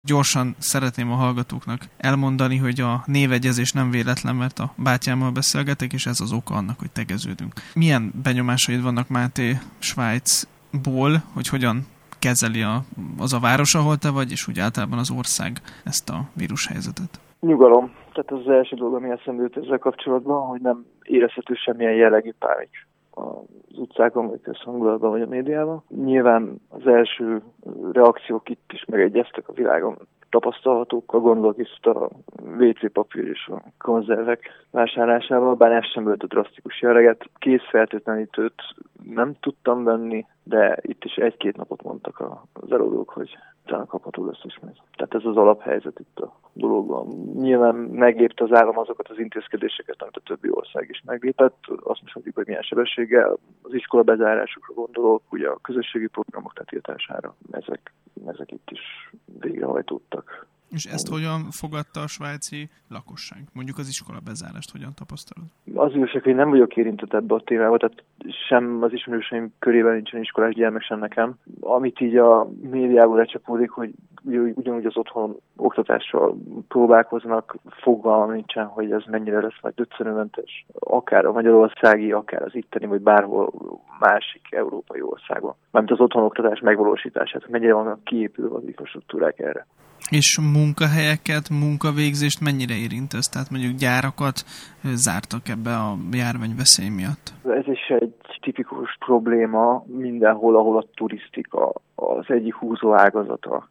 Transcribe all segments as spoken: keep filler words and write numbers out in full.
Gyorsan szeretném a hallgatóknak elmondani, hogy a névegyezés nem véletlen, mert a bátyámmal beszélgetek, és ez az oka annak, hogy tegeződünk. Milyen benyomásaid vannak, Máté, Svájcból, hogy hogyan kezeli a, az a város, ahol te vagy, és úgy általában az ország ezt a vírushelyzetet? Nyugalom. Tehát az, az első dolog, ami eszembe jut ezzel kapcsolatban, hogy nem érezhető semmilyen jellegű pánik az utcákon, vagy közhangulatban, vagy a médiában. Nyilván az első reakciók itt is megegyeztek a világon tapasztalhatókkal, gondolok is a vé cé papír és a konzervek vásárlásával, bár ez sem volt a drasztikus jelleget. Kézfertőtlenítőt nem tudtam venni, de itt is egy-két napot mondtak az eladók, hogy talán kapható lesz ismét. Tehát ez az alaphelyzet itt a dologban. Nyilván meglépte az állam azokat az intézkedéseket, amit a többi ország is meglépett. Azt most mondjuk, hogy milyen sebességgel. Az iskola bezárásokra gondolok, ugye a közösségi programok letiltására. Ezek, ezek itt is végrehajtottak. És ezt hogyan fogadta a svájci lakosság? Mondjuk az iskola bezárást hogyan tapasztalod? Az igazság, hogy nem vagyok érintett ebbe a témába, tehát sem az ismerőseim körében nincsen iskolás gyermek, sem nekem. Amit így a médiából lecsapódik, hogy ugyanúgy az otthon oktatással próbálkoznak, fogalmam nincsen, hogy ez mennyire lesz majd döccenőmentes, akár a magyarországi, akár az itteni, vagy bárhol másik európai országban. Mármint az otthon oktatás megvalósítását, mennyire vannak kiépülve az infrastruktúrák erre. És munkahelyeket, munkavégzést mennyire érint ez? Tehát mondjuk gyárakat zártak ebbe a járványveszély miatt? Ez is egy tipikus probléma mindenhol, ahol a turisztika az egyik húzó ágazata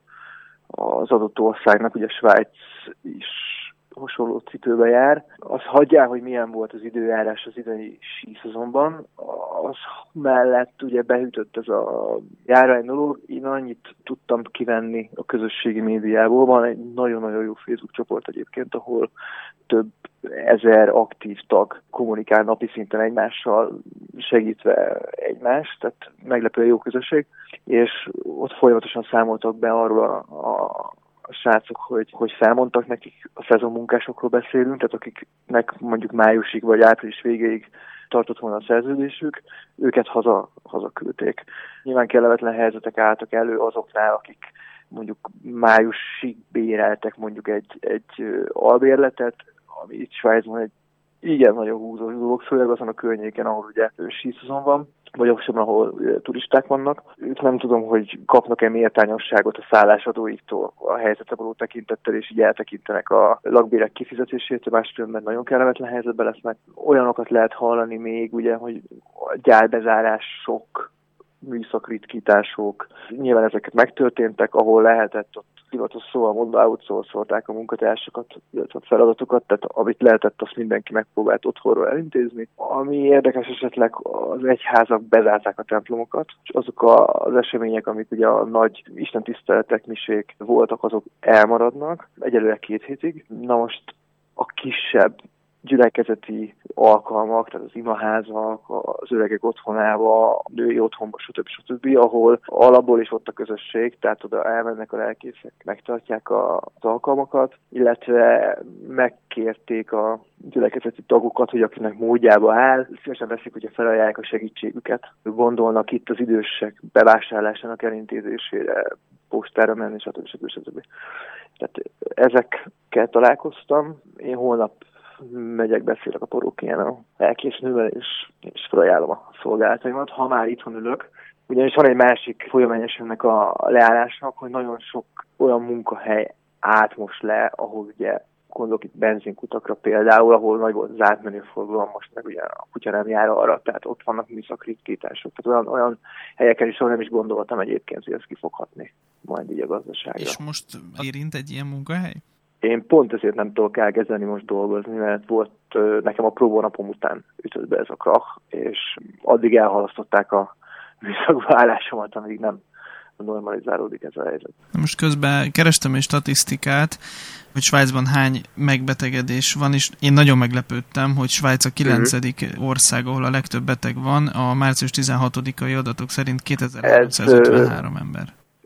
az adott országnak. Ugye Svájc is hasonló cipőbe jár. Azt hagyjál, hogy milyen volt az időjárás az idei síszezonban. Az mellett ugye beütött ez a járvány dolog. Én annyit tudtam kivenni a közösségi médiából. Van egy nagyon-nagyon jó Facebook csoport egyébként, ahol több ezer aktív tag kommunikál napi szinten egymással, segítve egymást, tehát meglepően jó közösség, és ott folyamatosan számoltak be arról a, a a srácok, hogy, hogy felmondtak nekik, a szezonmunkásokról beszélünk, tehát akiknek mondjuk májusig vagy április végéig tartott volna a szerződésük, őket haza, hazaküldték. Nyilván kellemetlen helyzetek álltak elő azoknál, akik mondjuk májusig béreltek mondjuk egy, egy albérletet, ami itt Svájcban egy igen nagyon húzó dolog, főleg azon a környéken, ahol ugye síszezon van, vagy azokban, ahol turisták vannak. Ők nem tudom, hogy kapnak-e méltányosságot a szállásadóiktól a helyzetre való tekintettel, és így eltekintenek a lakbérek kifizetésétől, máskülönben nagyon kellemetlen helyzetben lesznek. Olyanokat lehet hallani még, ugye, hogy a gyárbezárások, műszakritkítások, nyilván ezeket megtörténtek, ahol lehetett, ott hivatos szóval mondva outsourcolták a munkatársakat, illetve a feladatokat, tehát amit lehetett, azt mindenki megpróbált otthonról elintézni. Ami érdekes esetleg, az egyházak bezárták a templomokat, és azok az események, amik ugye a nagy istentiszteletek, misék voltak, azok elmaradnak, egyelőre két hétig. Na most a kisebb gyülekezeti alkalmak, tehát az imaházak, az öregek otthonába, a női otthonba, stb. stb., ahol alapból is ott a közösség, tehát oda elmennek a lelkészek, megtartják az alkalmakat, illetve megkérték a gyülekezeti tagokat, hogy akinek módjába áll, szívesen veszik, hogyha felajánlják a segítségüket. Gondolnak itt az idősek bevásárlásának elintézésére, postára menni, stb. stb. stb. Tehát ezekkel találkoztam. Én holnap megyek, beszélek a parókián a lelkésznővel, és, és felajánlom a szolgálataimat, ha már itthon ülök. Ugyanis van egy másik folyamányos ennek a leállásnak, hogy nagyon sok olyan munkahely állt most le, ahol ugye gondolok itt benzinkutakra például, ahol nagy volt az átmenőforgalom, most meg ugye a kutya nem jár arra, tehát ott vannak műszakritkítások. Tehát olyan, olyan helyeken is, ahol nem is gondoltam egyébként, hogy ez ki fog hatni majd így a gazdaságra. És most érint egy ilyen munkahely? Én pont ezért nem tudok elkezdeni most dolgozni, mert volt nekem a próbónapom után ütött be ez a krach, és addig elhalasztották a műszakba állásomat, amíg nem normalizálódik ez a helyzet. Most közben kerestem egy statisztikát, hogy Svájcban hány megbetegedés van, és én nagyon meglepődtem, hogy Svájc a kilencedik uh-huh. ország, ahol a legtöbb beteg van, a március tizenhatodikai adatok szerint kétezer-háromszázötvenhárom ember.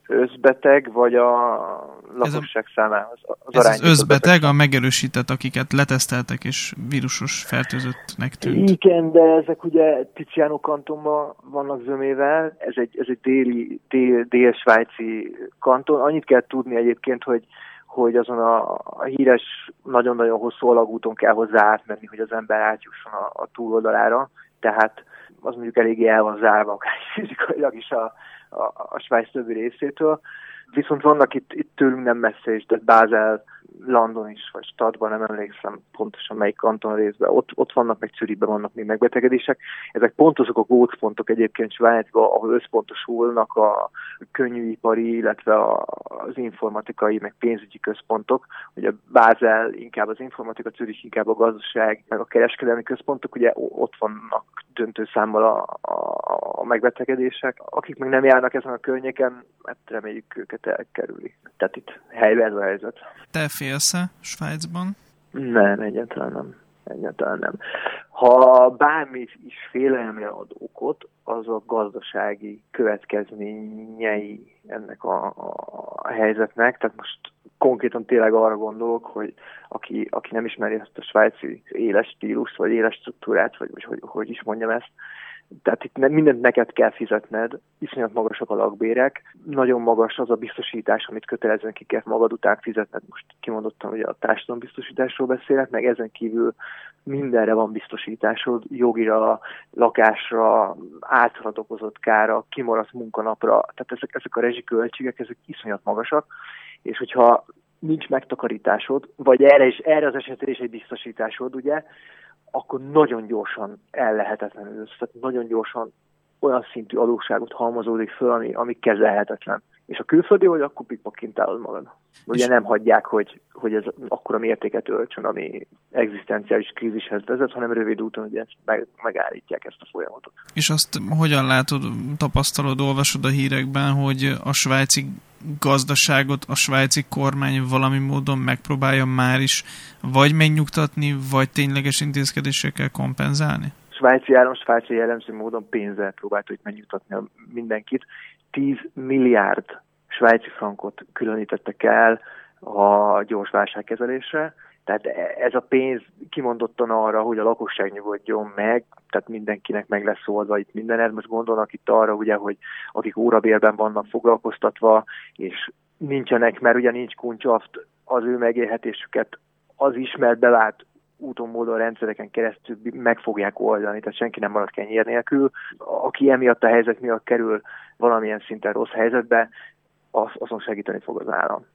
összbeteg, vagy a lakosság számához az Ez az összbeteg, a megerősített, akiket leteszteltek és vírusos fertőzöttnek tűnt. Igen, de ezek ugye Tiziano kantonban vannak zömével, ez egy, ez egy déli, dél, dél-svájci kanton. Annyit kell tudni egyébként, hogy hogy azon a, a híres, nagyon-nagyon hosszú alagúton kell hozzá átmenni, hogy az ember átjusson a, a túloldalára. Tehát az mondjuk eléggé el van zárva, akár fizikailag is a, a, a Svájc többi részétől. Viszont vannak itt, itt tőlünk nem messze is, de Basel, London is, vagy Stadban, nem emlékszem pontosan melyik kanton részben, ott, ott vannak, meg Zürichben vannak még megbetegedések. Ezek pont azok a gócpontok egyébként Svájcban, ahol összpontosulnak a könnyűipari, illetve a, az informatikai, meg pénzügyi központok. Ugye Basel inkább az informatika, Zürich inkább a gazdaság, meg a kereskedelmi központok, ugye ott vannak döntő számmal a, a, a megbetegedések. Akik meg nem járnak ezen a környéken, hát reméljük őket elkerüli. Tehát itt helyben ez a helyzet. Te félsz-e Svájcban? Nem, egyáltalán nem. Egyáltalán nem. Ha bármi is félelemre ad okot, az a gazdasági következményei ennek a, a, a helyzetnek. Tehát most konkrétan tényleg arra gondolok, hogy aki, aki nem ismeri ezt a svájci éles stílust, vagy éles struktúrát, vagy, vagy hogy, hogy is mondjam ezt, tehát itt mindent neked kell fizetned, iszonyat magasak a lakbérek, nagyon magas az a biztosítás, amit kötelezően ki kell magad után fizetned. Most kimondottam, hogy a társadalombiztosításról beszélek, meg ezen kívül mindenre van biztosításod, jogira, lakásra, általad okozott kára, kimaradt munkanapra, tehát ezek, ezek a rezsiköltségek, ezek iszonyat magasak, és hogyha nincs megtakarításod, vagy erre, is, erre az esetre is egy biztosításod, ugye, akkor nagyon gyorsan ellehetetlenülsz, tehát nagyon gyorsan olyan szintű adósságot halmozódik föl, ami, ami kezelhetetlen. És a külföldi, hogy akkor pikpakintálod magad. Ugye nem hagyják, hogy, hogy ez akkora mértéket öltsön, ami egzisztenciális krízishez vezet, hanem rövid úton ugye meg, megállítják ezt a folyamatot. És azt hogyan látod, tapasztalod, olvasod a hírekben, hogy a svájci gazdaságot a svájci kormány valami módon megpróbálja már is vagy megnyugtatni, vagy tényleges intézkedésekkel kompenzálni? A svájci állam svájci jellemző módon pénzzel próbálta itt megnyugtatni mindenkit. tíz milliárd svájci frankot különítettek el a gyors válságkezelésre. Tehát ez a pénz kimondottan arra, hogy a lakosság nyugodjon meg, tehát mindenkinek meg lesz oldva itt minden. Ez most gondolnak itt arra, ugye, hogy akik órabérben vannak foglalkoztatva, és nincsenek, mert ugye nincs kuncsaft, az ő megélhetésüket az ismert bevált úton, módon, rendszereken keresztül meg fogják oldani, tehát senki nem marad kenyér nélkül. Aki emiatt a helyzet miatt kerül valamilyen szinten rossz helyzetbe, az, azon segíteni fog az állam.